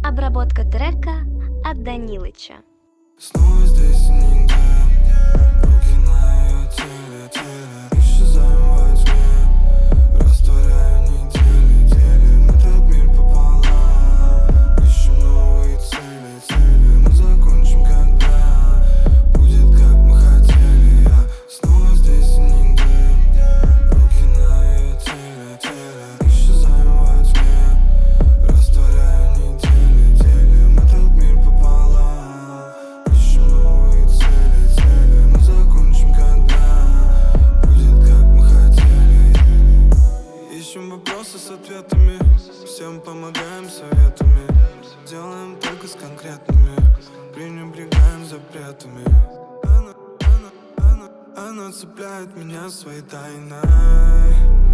Обработка трека от Данилыча. Снова здесь и нигде. Руки на ее теле. Исчезаем во тьме. Растворяю недели. Этот мир пополам. Ищем новые цели. Мы закончим, когда будет, как мы хотели. Я снова здесь и нигде. Руки на ее теле. Исчезаем во тьме. Растворяю недели. Этот мир пополам. Ищем новые цели. Мы закончим, когда будет, как мы хотели. Ищем вопросы с ответами. Всем помогаем советами. Делаем только с конкретными. Пренебрегаем запретами. Она цепляет меня своей тайной.